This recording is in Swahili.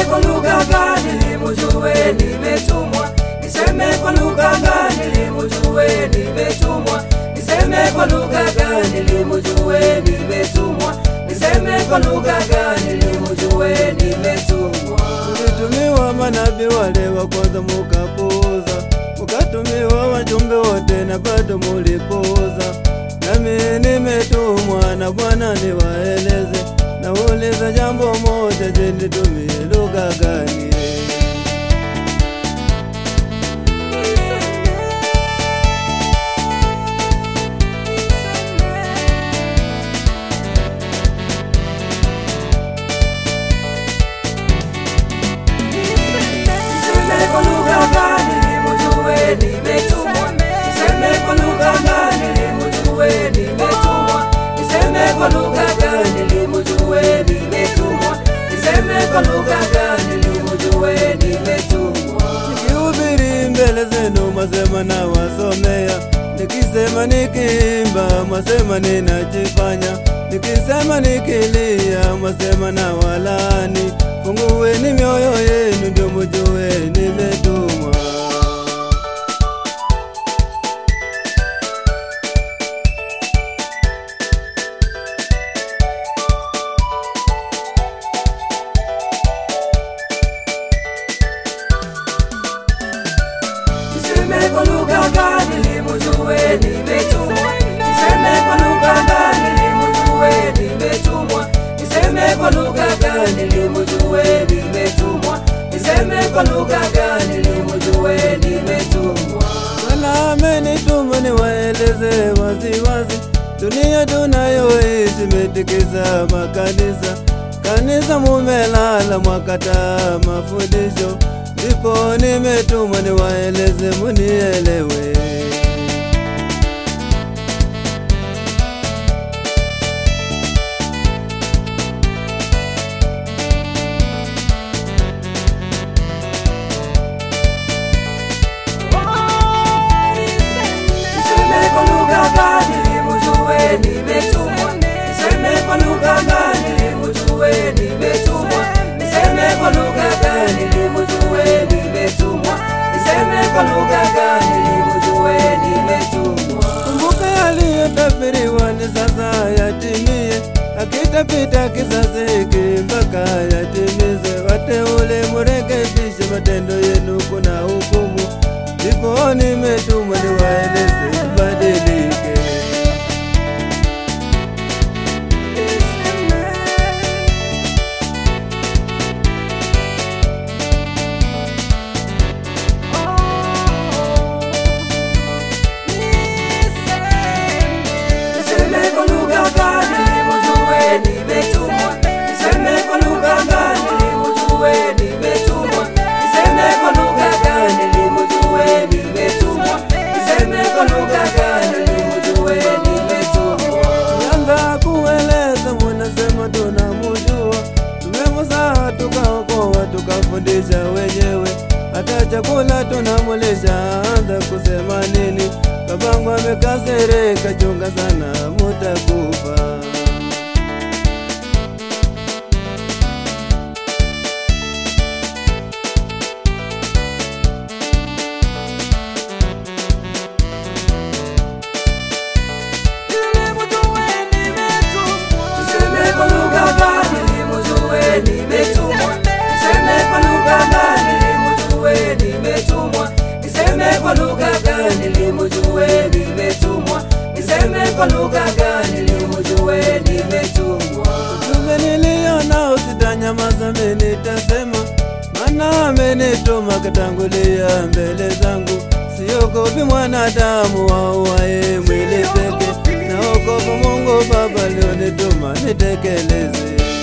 kwa lugha gani ili mjue nimetumwa? Niseme kwa lugha gani ili mjue nimetumwa? Niseme kwa lugha gani ili mjue nimetumwa? Niseme kwa lugha gani ili mjue nimetumwa? Tulitumiwa manabii wale wa kwanza mukapuuza, mukatumiwa wajumbe wote na bado mulipuuza. Nami nimetumwa na Bwana niwaeleze, nauliza jambo moja, je, nitumie lugha gani? Niseme kwa lugha gani ili mjue nimetumwa? Niseme kwa lugha gani ili mjue nimetumwa? Niseme kwa lugha gani ili mjue nimetumwa? Niseme kwa lugha gani ili mjue nimetumwa? Nikihubiri mbele zenu mwasema na wasomea, nikisema nikiimba mwasema ninajifanya, nikisema nikilia mwasema na walani. Fungueni mioyo yenu ndio mjue nimetumwa. Niseme kwa lugha gani ili mjue nimetumwa? Niseme kwa lugha gani ili mjue nimetumwa? Niseme kwa lugha gani ili mjue nimetumwa? Niseme kwa lugha gani ili mjue nimetumwa? Bwana amenituma niwaeleze waziwazi, dunia tunayoishi imetikisa makanisa. Kanisa mumelala mwakataa mafundisho, ndipo nimetumwa niwaeleze munielewe. Niseme kwa lugha gani ili mjue nimetumwa? Niseme kwa lugha gani ili mjue nimetumwa? Niseme kwa lugha gani ili mjue nimetumwa? Niseme kwa lugha gani ili mjue nimetumwa? Kumbuka aliyotabiriwa ni sasa yatimie, akitapita kizazi hiki mpaka yatimize. Wateule murekebishe matendo yenu, kuna hukumu. Ndipo nimetumwa niwaeleze mbadilike. Niseme kwa lugha gani ili mjue nimetumwa? Niseme kwa lugha gani ili mjue nimetumwa? Niseme kwa lugha gani ili mjue nimetumwa? Niseme kwa lugha gani ili mjue nimetumwa? Nanda kueleza munasema tunamujua, tumemuzaa tukaokoa tukafundisha wenyewe, hata chakula tunamulisha. Anza kusema nini? Babangu amekasirika, chunga sana mutakufa. Niseme kwa lugha gani ili mjue nimetumwa? Niseme kwa lugha gani ili mjue nimetumwa? Niseme kwa lugha gani ili mjue nimetumwa? Niseme kwa lugha gani ili mjue nimetumwa? Ujumbe nilio nao sitanyamaza, mimi nitasema, maana amenituma katangulia mbele zangu. Siogopi mwanadamu auaye mwili peke, naogopa Mungu Baba alionituma nitekeleze.